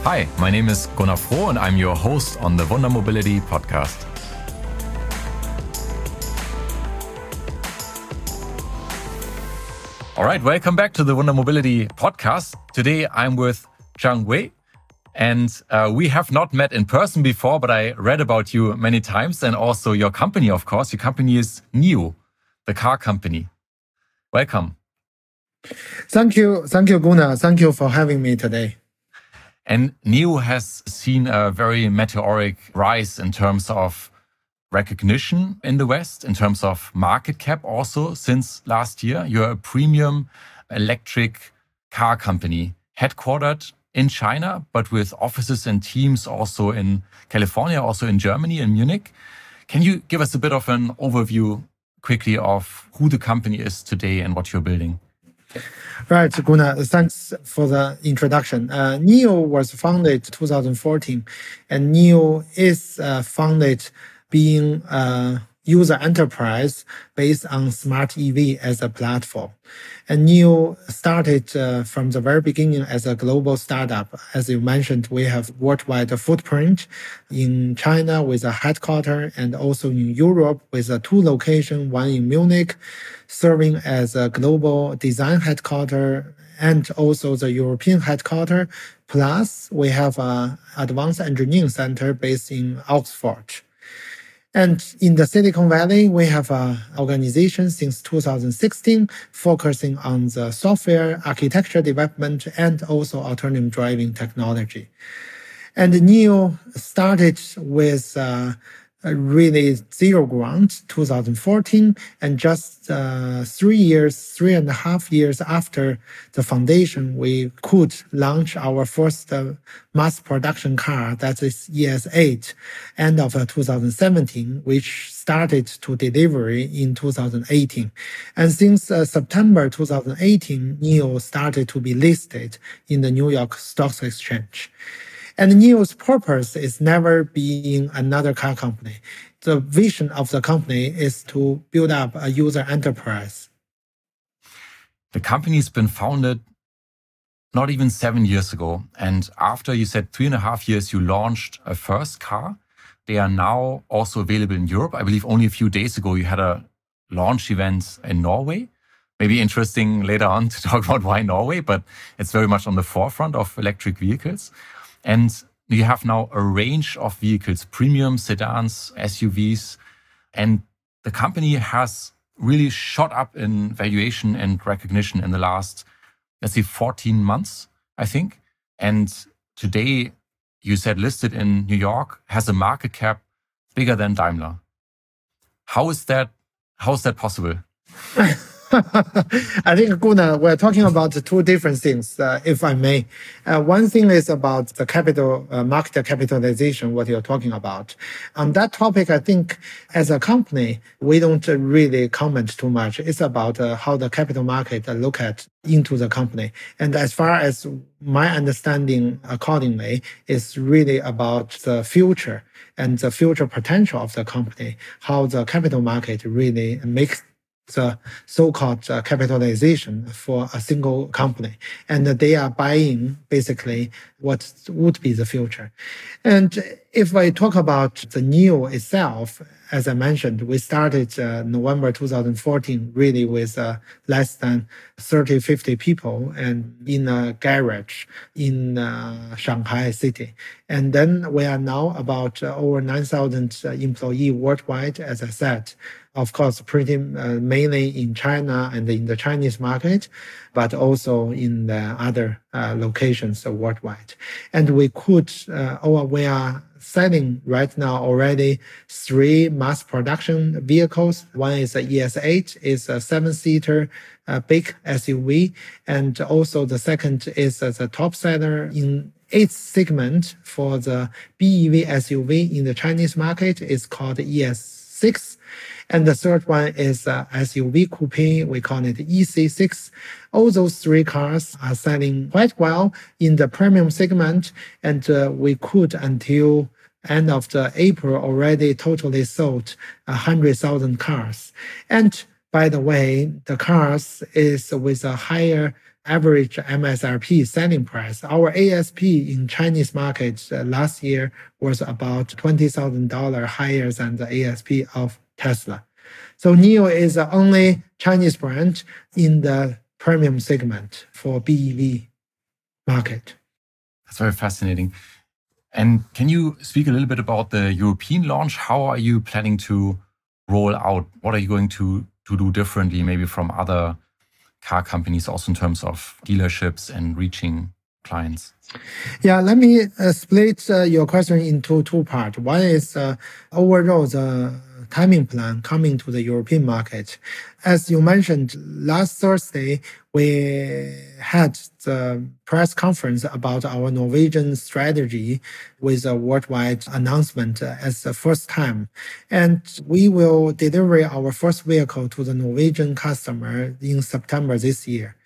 Hi, my name is Gunnar Froh and I'm your host on the Wunder Mobility podcast. All right, welcome back to the Wunder Mobility podcast. Today I'm with Zhang Wei, and we have not met in person before, but I read about you many times and also your company, of course. Your company is NIO, the car company. Welcome. Thank you, Gunnar. Thank you for having me today. And NIO has seen a very meteoric rise in terms of recognition in the West, in terms of market cap also since last year. You're a premium electric car company headquartered in China, but with offices and teams also in California, also in Germany, in Munich. Can you give us a bit of an overview quickly of who the company is today and what you're building? Right, Gunnar, thanks for the introduction. NIO was founded 2014, and NIO is founded being a user enterprise based on smart EV as a platform. And NIO started from the very beginning as a global startup. As you mentioned, we have worldwide footprint in China with a headquarters and also in Europe with two locations, one in Munich, serving as a global design headquarters and also the European headquarters. Plus, we have an advanced engineering center based in Oxford. And in the Silicon Valley, we have an organization since 2016 focusing on the software architecture development and also autonomous driving technology. And NIO started with really zero ground, 2014, and just 3.5 years after the foundation, we could launch our first mass production car, that is ES8, end of 2017, which started to delivery in 2018. And since September 2018, NIO started to be listed in the New York Stock Exchange. And NIO's purpose is never being another car company. The vision of the company is to build up a user enterprise. The company's been founded not even 7 years ago. And after you said 3.5 years, you launched a first car. They are now also available in Europe. I believe only a few days ago, you had a launch event in Norway. Maybe interesting later on to talk about why Norway, but it's very much on the forefront of electric vehicles. And you have now a range of vehicles, premium sedans, SUVs, and the company has really shot up in valuation and recognition in the last, let's say, 14 months, I think. And today, you said listed in New York, has a market cap bigger than Daimler. How is that possible? I think, Gunnar, we're talking about two different things, if I may. One thing is about the capital, market capitalization, what you're talking about. On that topic, I think as a company, we don't really comment too much. It's about how the capital market look at into the company. And as far as my understanding accordingly, is really about the future and the future potential of the company, how the capital market really makes the so-called capitalization for a single company. And they are buying basically what would be the future. And if I talk about the NIO itself, as I mentioned, we started November 2014 really with less than 30-50 people and in a garage in Shanghai city. And then we are now about over 9,000 employees worldwide, as I said. Of course, pretty mainly in China and in the Chinese market, but also in the other locations worldwide. And we are selling right now already 3 mass production vehicles. One is a ES8, is a 7-seater big SUV. And also the second is the top seller in its segment for the BEV SUV in the Chinese market is called ES6. And the third one is SUV coupe. We call it EC6. All those 3 cars are selling quite well in the premium segment. And we could, until end of the April, already totally sold 100,000 cars. And by the way, the cars is with a higher average MSRP selling price. Our ASP in Chinese market last year was about $20,000 higher than the ASP of Tesla. So NIO is the only Chinese brand in the premium segment for BEV market. That's very fascinating. And can you speak a little bit about the European launch? How are you planning to roll out? What are you going to do differently, maybe from other car companies, also in terms of dealerships and reaching clients? Yeah, let me split your question into two parts. One is overall the timing plan coming to the European market. As you mentioned, last Thursday, we had the press conference about our Norwegian strategy with a worldwide announcement as the first time. And we will deliver our first vehicle to the Norwegian customer in September this year.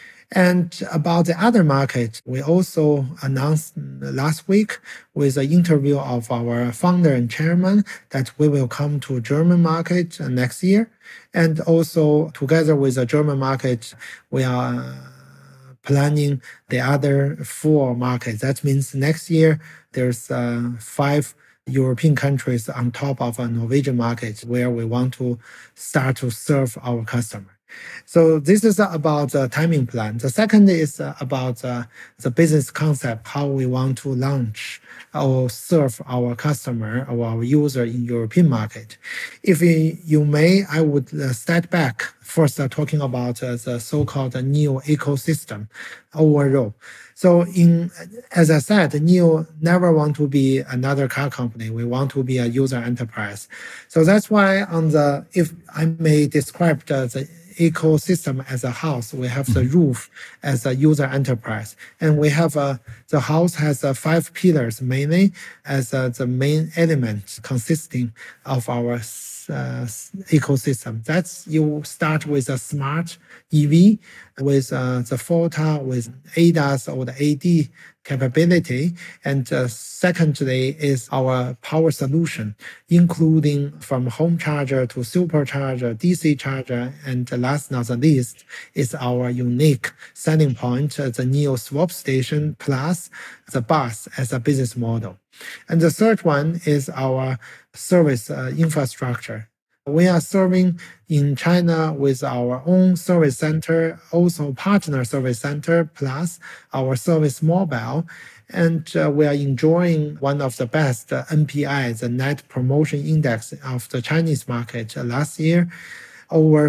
And about the other market, we also announced last week with an interview of our founder and chairman that we will come to German market next year. And also together with the German market, we are planning the other 4 markets. That means next year there's 5 European countries on top of a Norwegian market where we want to start to serve our customer. So this is about the timing plan. The second is about the business concept, how we want to launch or serve our customer or our user in European market. If you may, I would step back first talking about the so-called NIO ecosystem overall. So as I said, NIO never want to be another car company. We want to be a user enterprise. So that's why if I may describe the ecosystem as a house, we have the roof as a user enterprise. And we have the house has 5 pillars mainly as the main element consisting of our ecosystem. That's you start with a smart EV with the FOTA, with ADAS or the AD capability. And secondly is our power solution, including from home charger to supercharger, DC charger, and last not the least is our unique selling point, the NIO Swap Station plus the bus as a business model. And the third one is our service infrastructure. We are serving in China with our own service center, also partner service center, plus our service mobile. And we are enjoying one of the best NPI, the Net Promotion Index of the Chinese market last year, over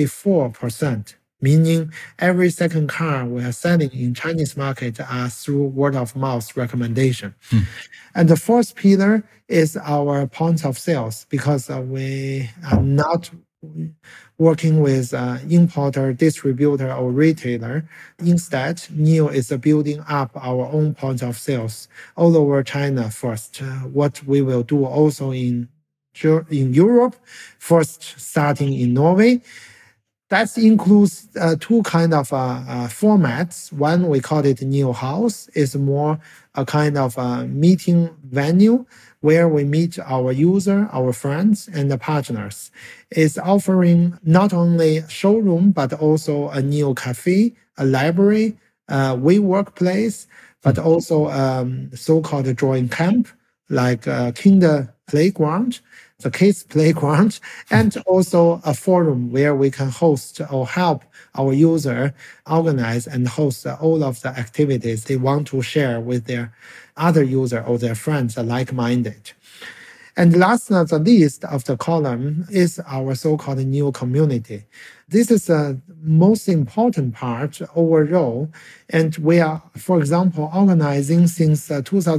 54%. Meaning every second car we are selling in Chinese market are through word of mouth recommendation. And the fourth pillar is our points of sales, because we are not working with importer, distributor, or retailer. Instead, NIO is building up our own points of sales all over China first. What we will do also in Europe, first starting in Norway. That includes 2 kind of formats. One, we call it NIO House, is more a kind of meeting venue where we meet our user, our friends, and the partners. It's offering not only showroom, but also a NIO Cafe, a library, we workplace, but also so-called drawing camp, like kinder playground, the kids playground, and also a forum where we can host or help our user organize and host all of the activities they want to share with their other user or their friends like-minded. And last but not the least of the column is our so-called NIO community. This is the most important part overall. And we are, for example, organizing since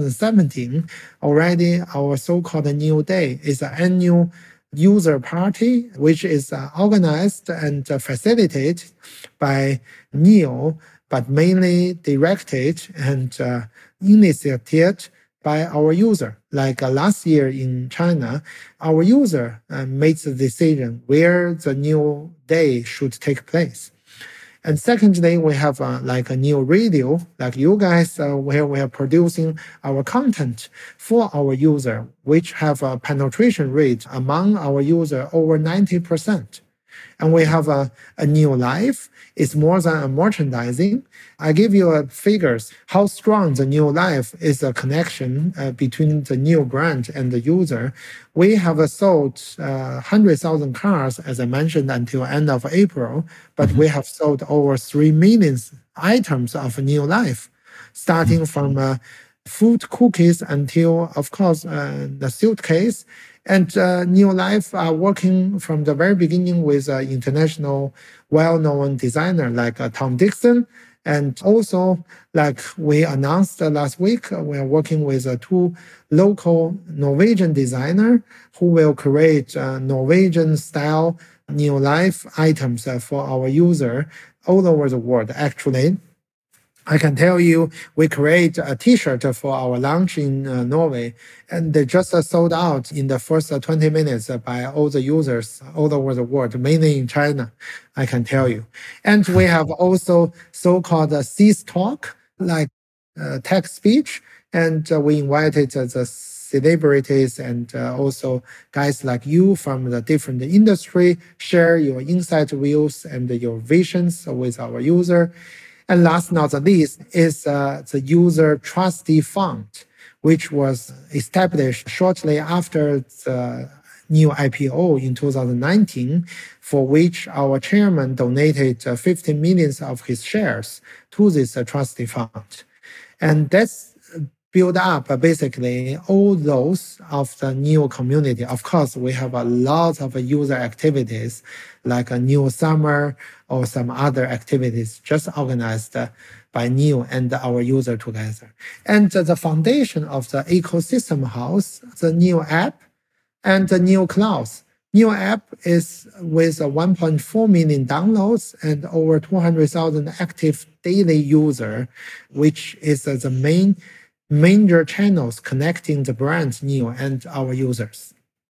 2017 already our so-called NIO Day is an annual user party, which is organized and facilitated by NIO, but mainly directed and initiated by our user. Like last year in China, our user made the decision where the NIO Day should take place. And secondly, we have like a NIO Radio, like you guys, where we are producing our content for our user, which have a penetration rate among our user over 90%. And we have a new life. It's more than a merchandising. I give you figures how strong the new life is a connection between the new brand and the user. We have sold 100,000 cars, as I mentioned, until end of April, but we have sold over 3 million items of new life, starting from food, cookies, until, of course, the suitcase. And New Life are working from the very beginning with international well-known designer like Tom Dixon. And also, like we announced last week, we are working with 2 local Norwegian designers who will create Norwegian-style New Life items for our user all over the world. Actually, I can tell you, we create a T-shirt for our launch in Norway, and they just sold out in the first 20 minutes by all the users all over the world, mainly in China, I can tell you. And we have also so-called CIS Talk, like tech speech, and we invited the celebrities and also guys like you from the different industry, share your insight views and your visions with our user. And last not the least is the User Trustee Fund, which was established shortly after the new IPO in 2019, for which our chairman donated 50 million of his shares to this trustee fund. And that's build up basically all those of the new community. Of course, we have a lot of user activities like a new summer or some other activities just organized by Neo and our user together. And the foundation of the ecosystem house, the Neo app and the Neo Clouds. Neo app is with 1.4 million downloads and over 200,000 active daily user, which is the major channels connecting the brand Neo and our users.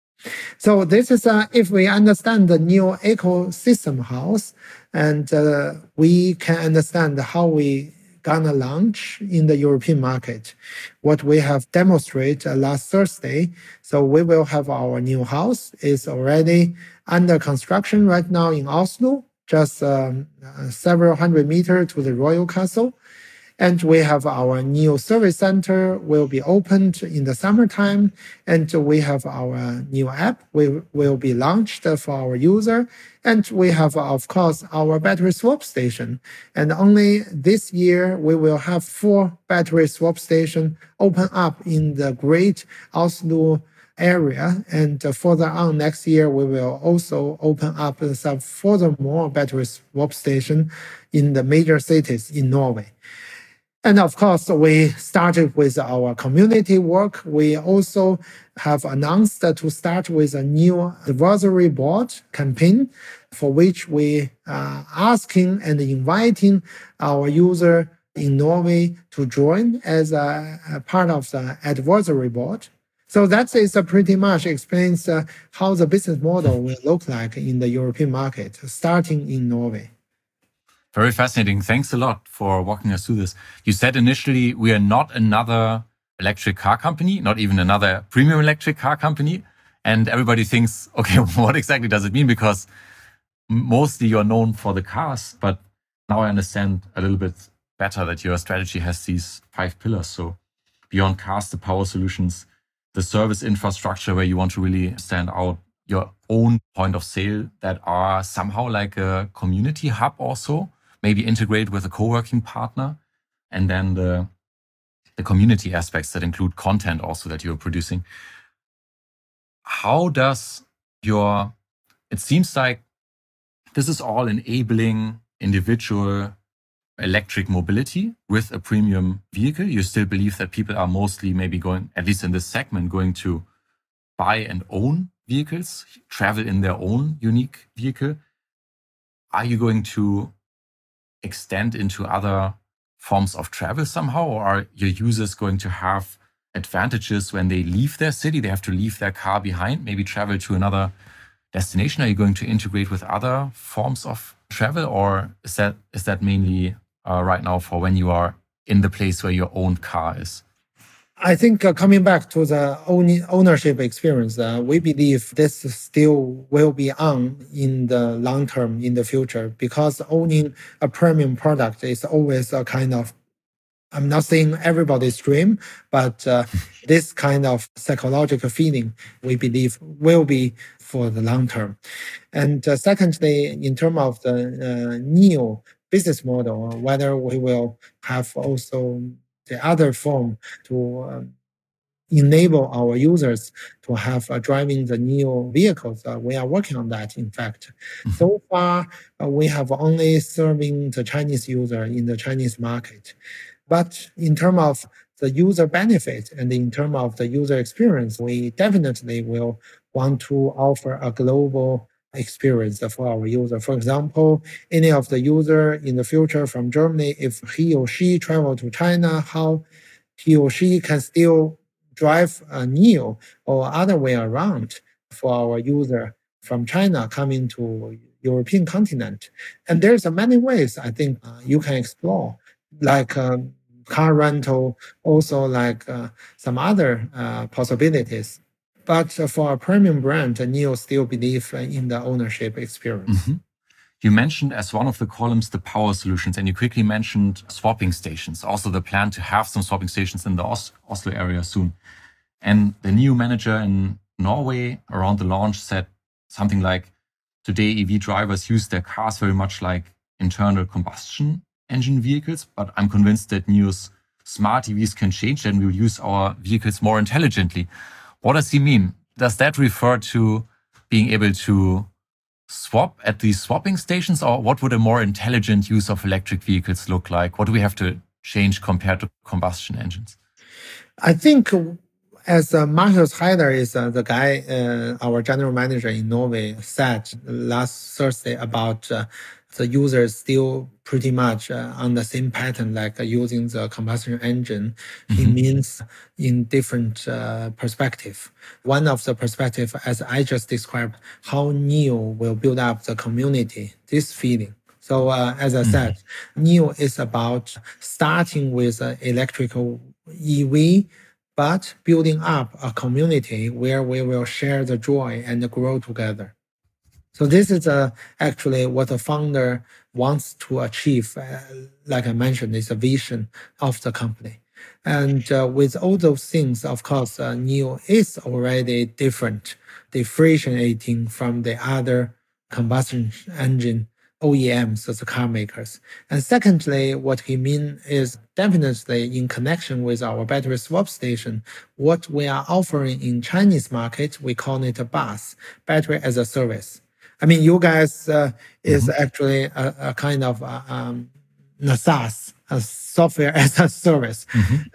So this is if we understand the new ecosystem house, and we can understand how we gonna launch in the European market. What we have demonstrated last Thursday, so we will have our new house is already under construction right now in Oslo, just several hundred meters to the Royal Castle. And we have our new service center will be opened in the summertime. And we have our new app will be launched for our user. And we have, of course, our battery swap station. And only this year, we will have 4 battery swap stations open up in the great Oslo area. And further on next year, we will also open up some furthermore battery swap station in the major cities in Norway. And of course, we started with our community work. We also have announced to start with a new advisory board campaign, for which we are asking and inviting our user in Norway to join as a part of the advisory board. So that is pretty much explains how the business model will look like in the European market, starting in Norway. Very fascinating. Thanks a lot for walking us through this. You said initially we are not another electric car company, not even another premium electric car company. And everybody thinks, okay, what exactly does it mean? Because mostly you're known for the cars, but now I understand a little bit better that your strategy has these 5 pillars. So beyond cars, the power solutions, the service infrastructure where you want to really stand out, your own point of sale that are somehow like a community hub also, maybe integrate with a co-working partner, and then the community aspects that include content also that you're producing. How does it seems like this is all enabling individual electric mobility with a premium vehicle. You still believe that people are mostly maybe going, at least in this segment, going to buy and own vehicles, travel in their own unique vehicle. Are you going to extend into other forms of travel somehow, or are your users going to have advantages when they leave their city? They have to leave their car behind, maybe travel to another destination. Are you going to integrate with other forms of travel, or is that mainly right now for when you are in the place where your own car is? I think coming back to the ownership experience, we believe this still will be on in the long term in the future, because owning a premium product is always a kind of, I'm not saying everybody's dream, but this kind of psychological feeling we believe will be for the long term. And secondly, in terms of the NIO business model, whether we will have also the other form to enable our users to have driving the NIO vehicles. We are working on that, in fact. So far, we have only serving the Chinese user in the Chinese market. But in terms of the user benefit and in terms of the user experience, we definitely will want to offer a global experience for our user. For example, any of the user in the future from Germany, if he or she travel to China, how he or she can still drive a NIO or other way around for our user from China coming to European continent. And there's many ways I think you can explore, like car rental, also like some other possibilities. But for a premium brand, NIO still believe in the ownership experience. Mm-hmm. You mentioned as one of the columns the power solutions, and you quickly mentioned swapping stations. Also, the plan to have some swapping stations in the Oslo area soon. And the new manager in Norway around the launch said something like, today EV drivers use their cars very much like internal combustion engine vehicles, but I'm convinced that NIO's smart EVs can change and we'll use our vehicles more intelligently. What does he mean? Does that refer to being able to swap at these swapping stations, or what would a more intelligent use of electric vehicles look like? What do we have to change compared to combustion engines? I think as Markus Heider is the guy, our general manager in Norway, said last Thursday about the users still pretty much on the same pattern, like using the combustion engine. It means in different perspective. One of the perspective, as I just described, how NIO will build up the community, this feeling. So as I said, NIO is about starting with electrical EV, but building up a community where we will share the joy and grow together. So this is actually what the founder wants to achieve. Like I mentioned, it's a vision of the company. And with all those things, of course, NIO is already different, differentiating from the other combustion engine OEMs, as the car makers. And secondly, what he means is definitely in connection with our battery swap station, what we are offering in Chinese market, we call it a BaaS, battery as a service. I mean, you guys is actually a kind of a SaaS, a software as a service.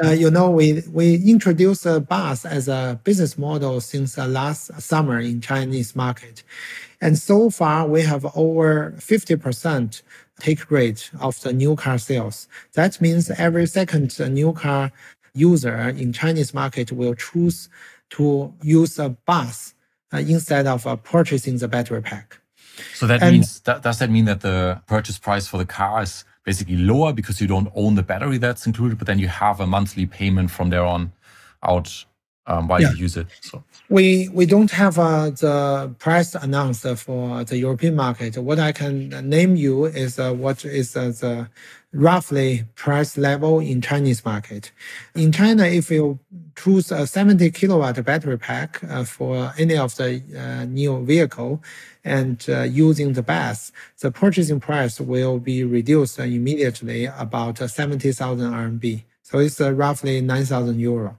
We introduced BaaS as a business model since last summer in Chinese market. And so far, we have over 50% take rate of the new car sales. That means every second new car user in Chinese market will choose to use a BaaS instead of purchasing the battery pack. So that means, does that mean that the purchase price for the car is basically lower because you don't own the battery that's included, but then you have a monthly payment from there on out while you use it? So we don't have the price announced for the European market. What I can name you is what is the roughly price level in Chinese market. In China, if you choose a 70 kilowatt battery pack for any of the NIO vehicle and using the BaaS, the purchasing price will be reduced immediately about 70,000 RMB. So it's roughly 9,000 euro.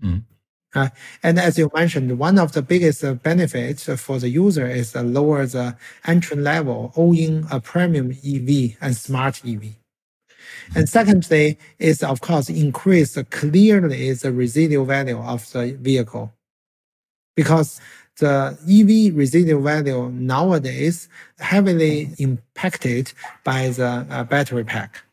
And as you mentioned, one of the biggest benefits for the user is lower the entry level, owning a premium EV and smart EV. And secondly is, of course, increase clearly the residual value of the vehicle. Because the EV residual value nowadays heavily impacted by the battery pack.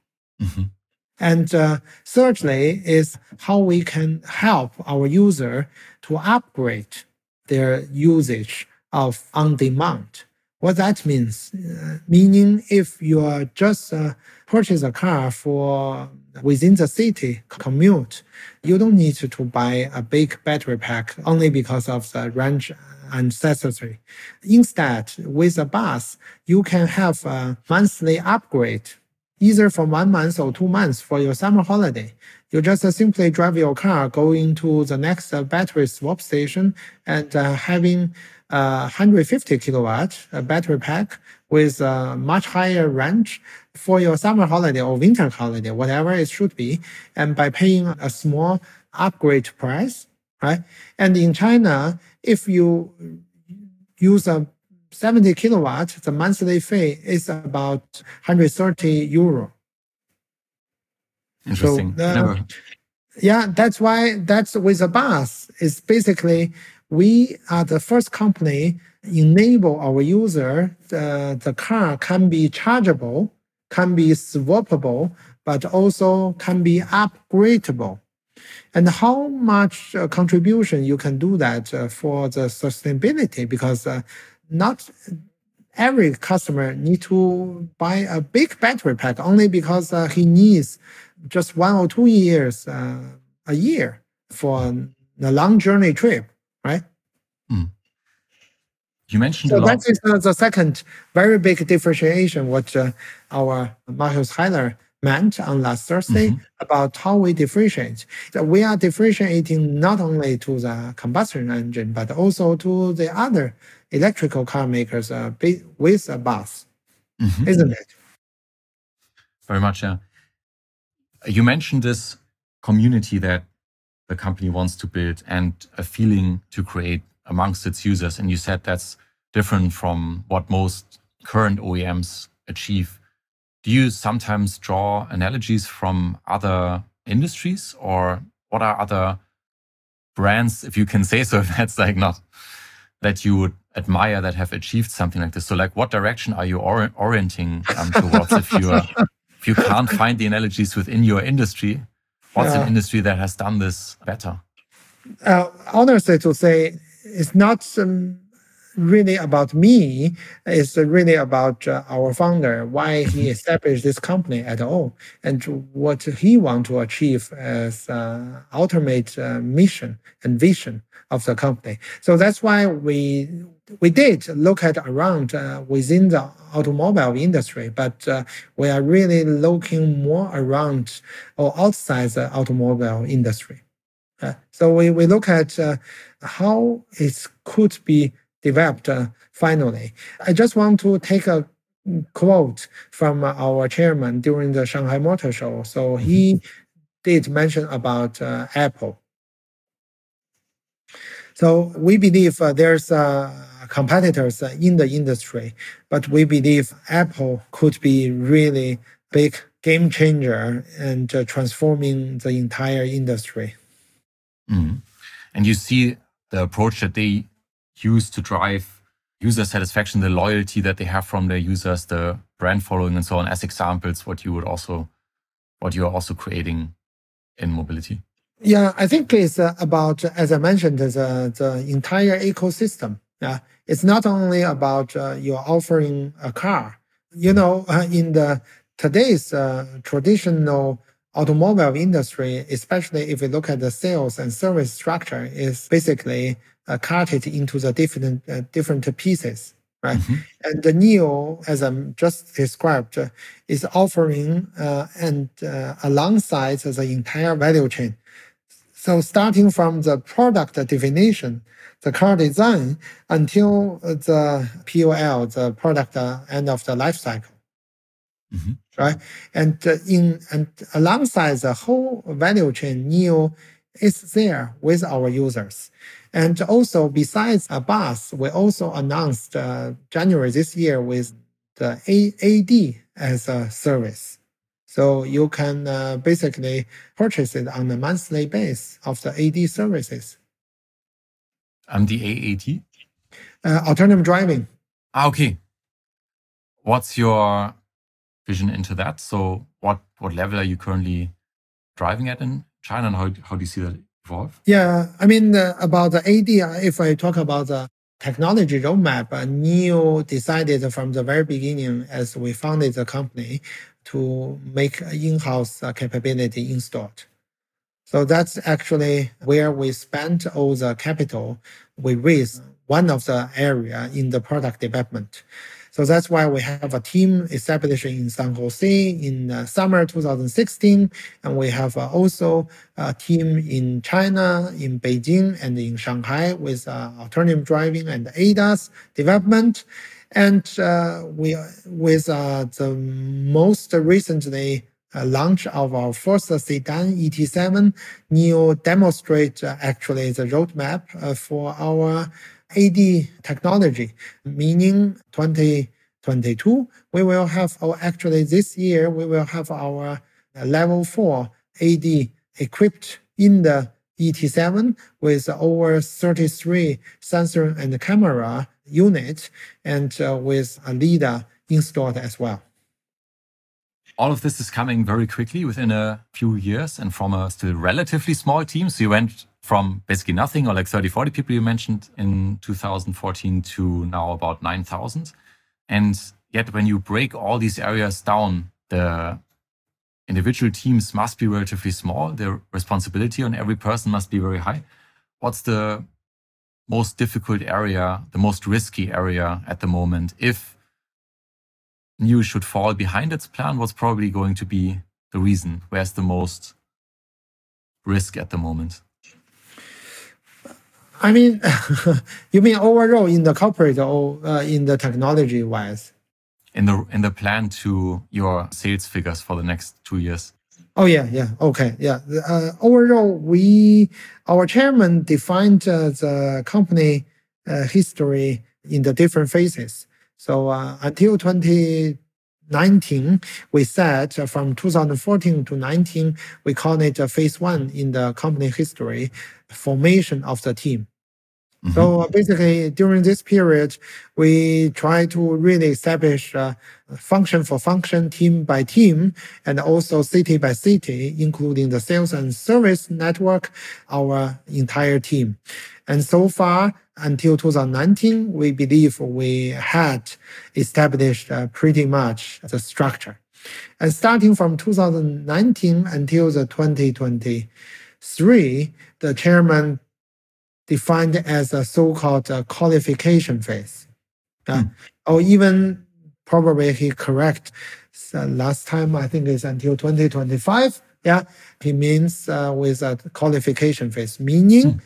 And thirdly is how we can help our user to upgrade their usage of on-demand. What that means, meaning if you are just purchase a car for within the city commute, you don't need to buy a big battery pack only because of the range necessary. Instead, with a bus, you can have a monthly upgrade, either for 1 month or 2 months for your summer holiday. You just simply drive your car, go into the next battery swap station, and having 150 kilowatt battery pack with a much higher range for your summer holiday or winter holiday, whatever it should be, and by paying a small upgrade price, right? And in China, if you use a 70 kilowatt, the monthly fee is about 130 euro. Interesting. Never. Yeah, that's why that's with a bus. It's basically we are the first company enable our user the car can be chargeable, can be swappable, but also can be upgradable. And how much contribution you can do that for the sustainability? Because not every customer need to buy a big battery pack only because he needs just 1 or 2 years a year for a long journey trip, right? Mm. You mentioned so a lot. That is the second very big differentiation what our Marcus Heiler meant on last Thursday about how we differentiate. We are differentiating not only to the combustion engine, but also to the other electrical car makers with a bus, isn't it? Very much, yeah. You mentioned this community that the company wants to build and a feeling to create amongst its users. And you said that's different from what most current OEMs achieve. Do you sometimes draw analogies from other industries, or what are other brands, if you can say so, if that's like not that you would admire that have achieved something like this? So like what direction are you orienting towards if you can't find the analogies within your industry? What's an industry that has done this better? Honestly to say, it's not really about me. It's really about our founder, why he established this company at all, and what he wants to achieve as ultimate mission and vision of the company. So that's why we did look at around within the automobile industry, but we are really looking more around or outside the automobile industry. So we look at how it could be developed finally. I just want to take a quote from our chairman during the Shanghai Motor Show. So he did mention about Apple. So we believe there's competitors in the industry, but we believe Apple could be really big game changer and transforming the entire industry. And you see the approach that they use to drive user satisfaction, the loyalty that they have from their users, the brand following and so on, as examples, what you are also creating in mobility. Yeah, I think it's about, as I mentioned, the entire ecosystem. It's not only about you're offering a car. In the today's traditional automobile industry, especially if you look at the sales and service structure, is basically cut it into the different pieces, right? And the NIO, as I just described, is offering and alongside the entire value chain. So starting from the product definition, the car design, until the POL, the product end of the life cycle. Right? And alongside the whole value chain, NIO is there with our users. And also, besides a bus, we also announced January this year with the AD as a service. So you can basically purchase it on a monthly basis of the AD services. The AAD? Autonomous driving. Okay. What's your vision into that? So what level are you currently driving at in China, and how do you see that evolve? Yeah, I mean, about the AD, if I talk about the technology roadmap, NIO decided from the very beginning as we founded the company to make in-house capability installed. So that's actually where we spent all the capital we raised, one of the area in the product development. So that's why we have a team established in San Jose in summer 2016. And we have also a team in China, in Beijing, and in Shanghai with autonomous driving and ADAS development. And we with the most recently launch of our first sedan, ET7, NIO demonstrate actually the roadmap for our AD technology, meaning 2022, we will have, or actually this year, we will have our level 4 AD equipped in the ET7 with over 33 sensor and camera units and with a LiDAR installed as well. All of this is coming very quickly within a few years and from a still relatively small team. So you went from basically nothing, or like 30, 40 people you mentioned in 2014 to now about 9,000. And yet when you break all these areas down, the individual teams must be relatively small. The responsibility on every person must be very high. What's the most difficult area, the most risky area at the moment? If NIO should fall behind its plan, what's probably going to be the reason? Where's the most risk at the moment? I mean, you mean overall in the corporate or in the technology wise? In the plan to your sales figures for the next 2 years. Oh yeah, okay, yeah. Overall, our chairman defined the company history in the different phases. So until 2019, we said from 2014 to 19, we call it phase 1 in the company history, formation of the team. Mm-hmm. So basically, during this period, we try to really establish function for function, team by team, and also city by city, including the sales and service network, our entire team. And so far, until 2019, we believe we had established pretty much the structure. And starting from 2019 until the 2023, the chairman defined as a so-called qualification phase. Or even probably he correct. Last time, I think it's until 2025. Yeah, he means with a qualification phase, meaning,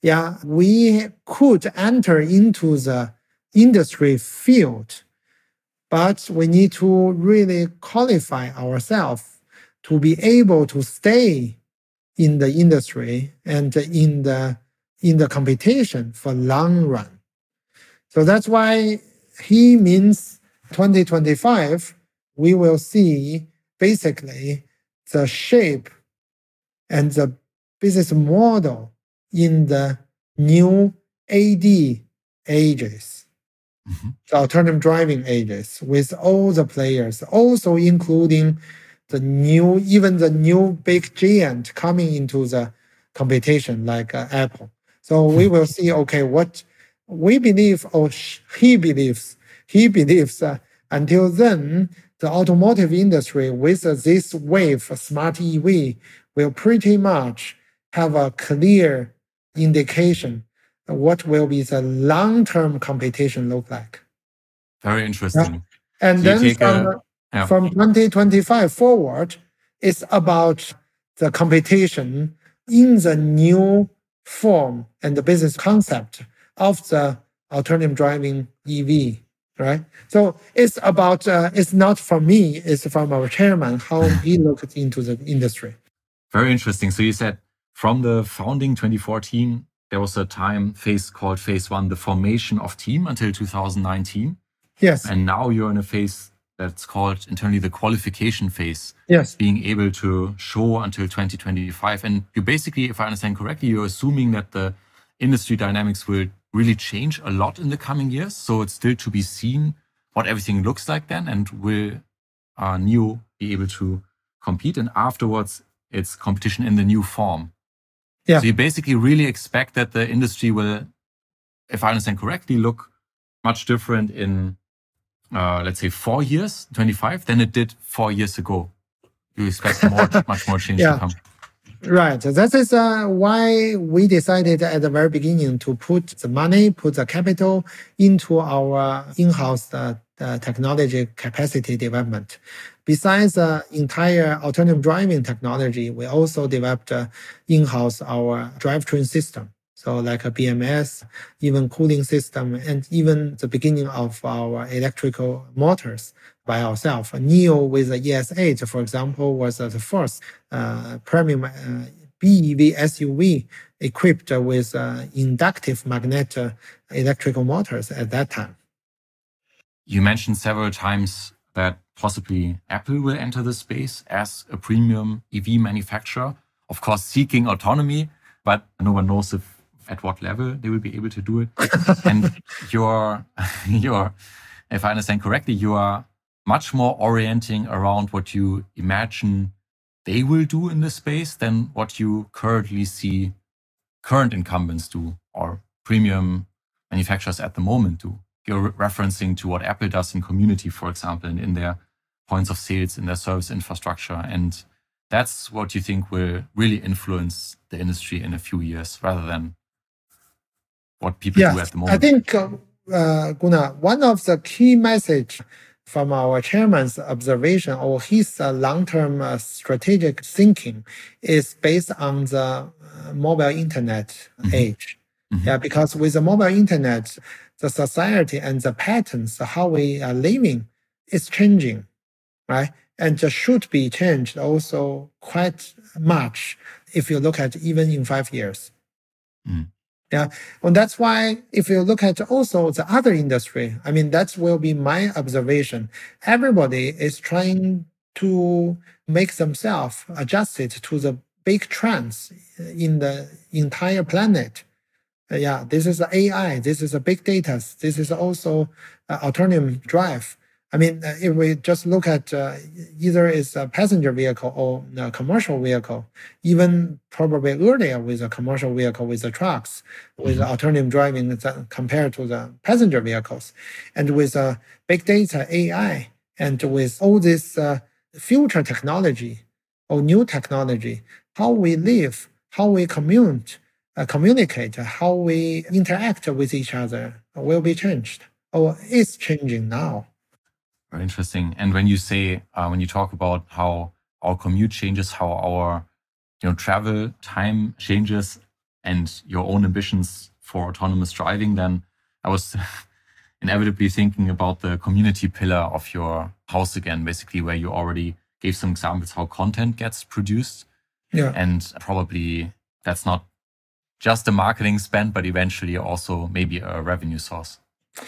we could enter into the industry field, but we need to really qualify ourselves to be able to stay in the industry and in the competition for long run. So that's why he means 2025, we will see basically the shape and the business model in the new AD ages, the autonomous driving ages, with all the players, also including even the new big giant coming into the competition like Apple. So we will see, okay, what we believe, or he believes until then, the automotive industry with this wave of smart EV will pretty much have a clear indication of what will be the long-term competition look like. Very interesting. And then from 2025 forward, it's about the competition in the new form and the business concept of the autonomous driving EV, right? So it's about, it's not from me, it's from our chairman, how he looked into the industry. Very interesting. So you said from the founding 2014, there was a phase called phase 1, the formation of team, until 2019. Yes. And now you're in a phase that's called internally the qualification phase. Yes. Being able to show until 2025. And you basically, if I understand correctly, you're assuming that the industry dynamics will really change a lot in the coming years. So it's still to be seen what everything looks like then, and will NIO be able to compete? And afterwards, it's competition in the new form. Yeah. So you basically really expect that the industry will if I understand correctly, look much different in, let's say, 4 years, 25, than it did 4 years ago. You expect much more change to come. Right. That is why we decided at the very beginning to put the money, put the capital into our in-house technology capacity development. Besides the entire autonomous driving technology, we also developed in-house our drivetrain system. So like a BMS, even cooling system, and even the beginning of our electrical motors by ourselves. NIO with the ES8, for example, was the first premium BEV SUV equipped with inductive magnet electrical motors at that time. You mentioned several times that possibly Apple will enter the space as a premium EV manufacturer, of course seeking autonomy, but no one knows at what level they will be able to do it. And you're, if I understand correctly, you are much more orienting around what you imagine they will do in this space than what you currently see current incumbents do or premium manufacturers at the moment do. You're referencing to what Apple does in community, for example, and in their points of sales, in their service infrastructure. And that's what you think will really influence the industry in a few years rather than what people do at the moment. I think, Gunnar, one of the key message from our chairman's observation or his long-term strategic thinking is based on the mobile internet age. Yeah, because with the mobile internet, the society and the patterns, how we are living is changing, right? And just should be changed also quite much if you look at even in 5 years. Yeah, and that's why if you look at also the other industry, I mean, that will be my observation. Everybody is trying to make themselves adjusted to the big trends in the entire planet. Yeah, this is AI, this is big data, this is also autonomous drive. I mean, if we just look at either it's a passenger vehicle or a commercial vehicle, even probably earlier with a commercial vehicle, with the trucks, with autonomous driving compared to the passenger vehicles, and with big data, AI, and with all this future technology or new technology, how we live, how we communicate, how we interact with each other will be changed or is changing now. Very interesting. And when you say, when you talk about how our commute changes, how our travel time changes, and your own ambitions for autonomous driving, then I was inevitably thinking about the community pillar of your house again, basically, where you already gave some examples how content gets produced. Yeah. And probably that's not just a marketing spend, but eventually also maybe a revenue source.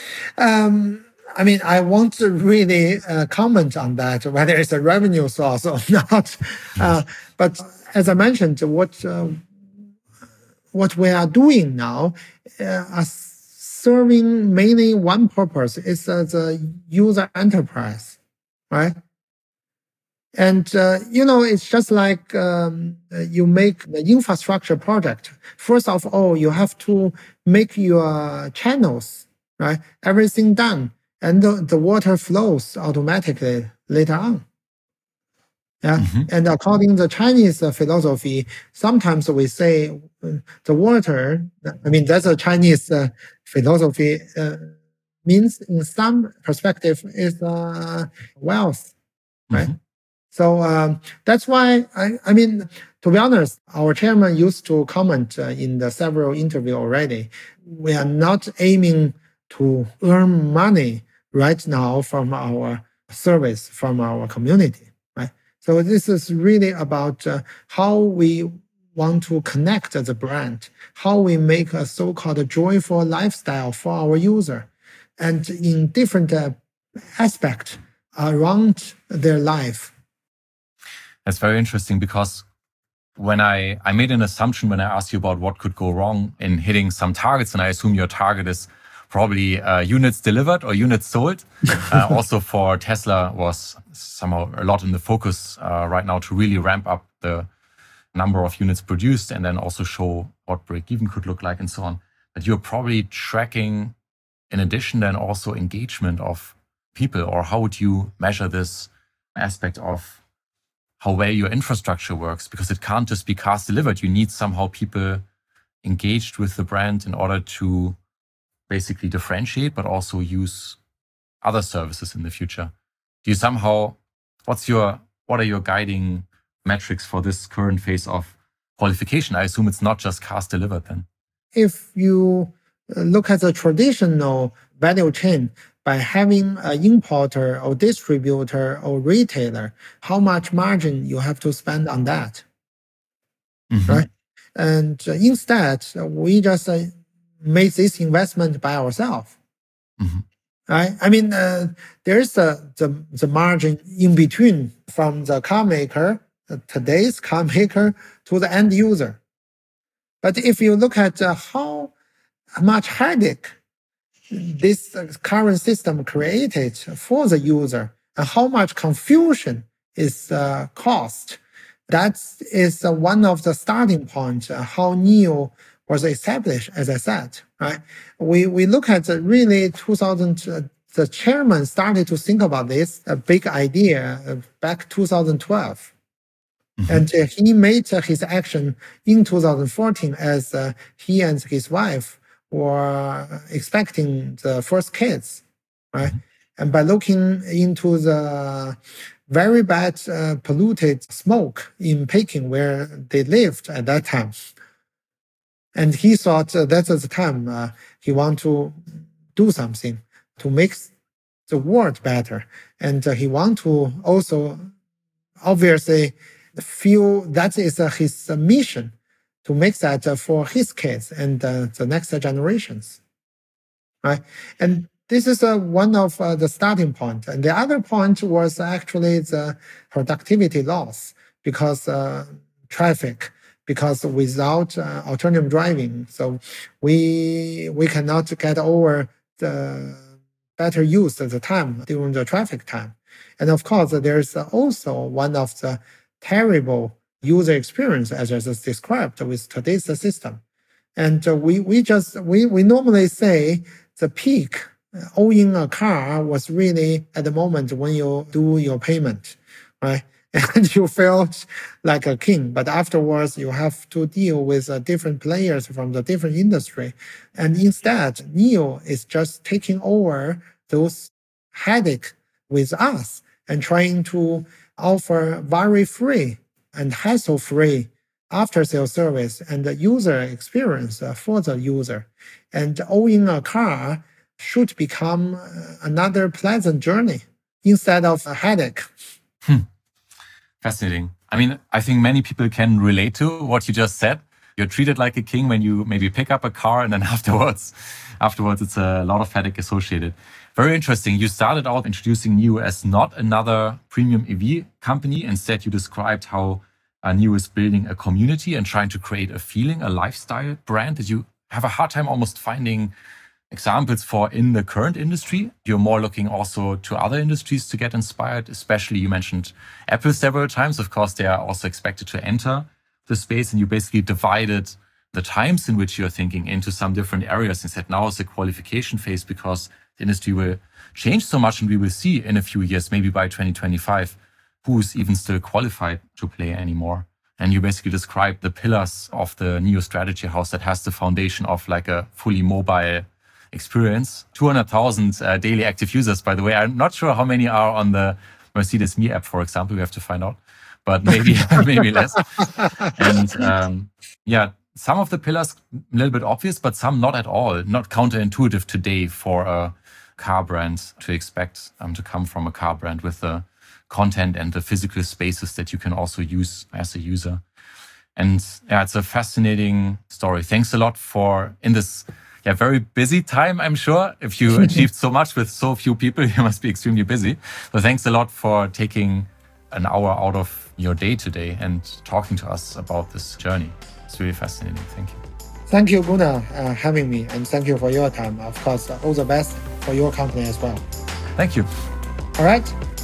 I mean, I won't really comment on that, whether it's a revenue source or not. But as I mentioned, what we are doing now are serving mainly one purpose. It's the user enterprise, right? And, it's just like you make the infrastructure project. First of all, you have to make your channels, right? Everything done. And the water flows automatically later on. Yeah. And according to the Chinese philosophy, sometimes we say the water, I mean, that's a Chinese philosophy, means in some perspective is wealth, right? So that's why, I mean, to be honest, our chairman used to comment in the several interviews already, we are not aiming to earn money right now from our service, from our community, right? So this is really about how we want to connect the brand, how we make a so-called joyful lifestyle for our user, and in different aspects around their life. That's very interesting because when I made an assumption when I asked you about what could go wrong in hitting some targets, and I assume your target is probably units delivered or units sold. Also for Tesla was somehow a lot in the focus right now to really ramp up the number of units produced and then also show what break-even could look like and so on. that you're probably tracking, in addition, then also engagement of people, or how would you measure this aspect of how well your infrastructure works? Because it can't just be cars delivered. You need somehow people engaged with the brand in order to basically differentiate, but also use other services in the future. Do you somehow, what are your guiding metrics for this current phase of qualification? I assume it's not just cars delivered then. If you look at the traditional value chain, by having an importer or distributor or retailer, how much margin you have to spend on that, right? And instead, we just made this investment by ourselves. Right? I mean, there's the margin in between from the car maker, today's car maker, to the end user. But if you look at how much headache this current system created for the user and how much confusion is caused, that is one of the starting points, how NIO was established, as I said, right? We look at really 2000, the chairman started to think about this, a big idea back 2012. And he made his action in 2014 as he and his wife were expecting the first kids, right? And by looking into the very bad polluted smoke in Peking where they lived at that time. And he thought that's the time he want to do something to make the world better. And he want to also obviously feel that is his mission to make that for his kids and the next generations, right? And this is one of the starting point. And the other point was actually the productivity loss because traffic, because without autonomous driving, so we cannot get over the better use of the time during the traffic time. And of course, there's also one of the terrible user experience as I just described with today's system. And we normally say the peak owning a car was really at the moment when you do your payment, right? And you felt like a king. But afterwards, you have to deal with different players from the different industry. And instead, NIO is just taking over those headache with us and trying to offer very free and hassle-free after-sales service and the user experience for the user. And owning a car should become another pleasant journey instead of a headache. Fascinating. I mean, I think many people can relate to what you just said. You're treated like a king when you maybe pick up a car, and then afterwards it's a lot of headache associated. Very interesting. You started out introducing NIO as not another premium EV company. Instead, you described how NIO is building a community and trying to create a feeling, a lifestyle brand that you have a hard time almost finding examples for in the current industry. You're more looking also to other industries to get inspired, especially you mentioned Apple several times. Of course, they are also expected to enter the space, and you basically divided the times in which you're thinking into some different areas and said now is the qualification phase because the industry will change so much and we will see in a few years, maybe by 2025, who's even still qualified to play anymore. And you basically described the pillars of the NIO strategy house that has the foundation of like a fully mobile experience. 200,000 daily active users, by the way. I'm not sure how many are on the Mercedes Me app, for example. We have to find out, but maybe maybe less. And some of the pillars a little bit obvious, but some not at all. Not counterintuitive today for a car brand to expect to come from a car brand with the content and the physical spaces that you can also use as a user. And yeah, it's a fascinating story. Thanks a lot for in this very busy time, I'm sure. If you achieved so much with so few people, you must be extremely busy. So thanks a lot for taking an hour out of your day today and talking to us about this journey. It's really fascinating. Thank you. Thank you, Gunnar, having me. And thank you for your time. Of course, all the best for your company as well. Thank you. All right.